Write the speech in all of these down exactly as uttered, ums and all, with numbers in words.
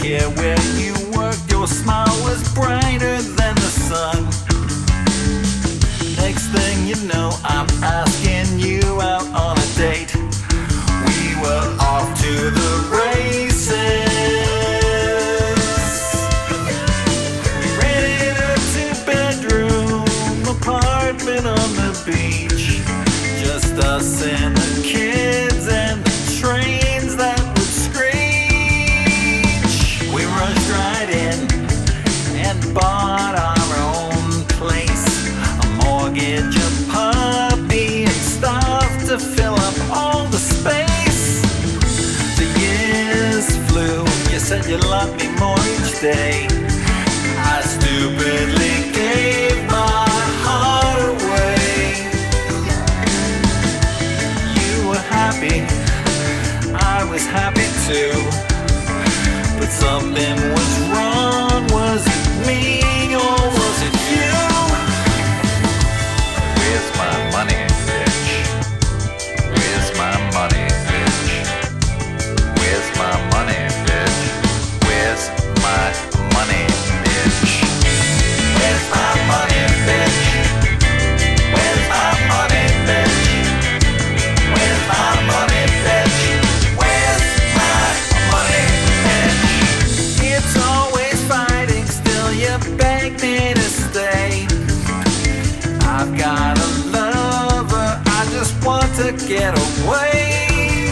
care where you work, your smile was brighter than the sun. Next thing you know, I'm asking you out on a date. We were off to the races. We rented a two-bedroom apartment on the beach. Just us and the kids and the trains that would screech. We rushed right in and bought our own place, a mortgage, a puppy, and stuff to fill up all the space. The years flew, you said you loved me more each day. I stupidly gave my heart away. You were happy, I was happy too, but something was wrong. Was it me or was it you? Where's my money, bitch? Where's my money, bitch? Where's my money, bitch? Where's my money, bitch? Where's my money, bitch? Where's my money, bitch? Where's my money, bitch? Where's my money, bitch? It's always fighting, still you beg me to stay. I've got a lover, I just want to get away.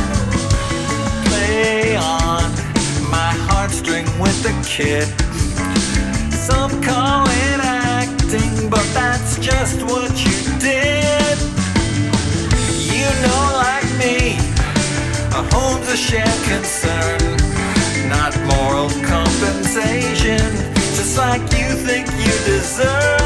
Play on my heartstring with the kid. Some call it acting, but that's just what you did. You know, like me, a home's a shared concern, not moral compensation, just like you think you deserve.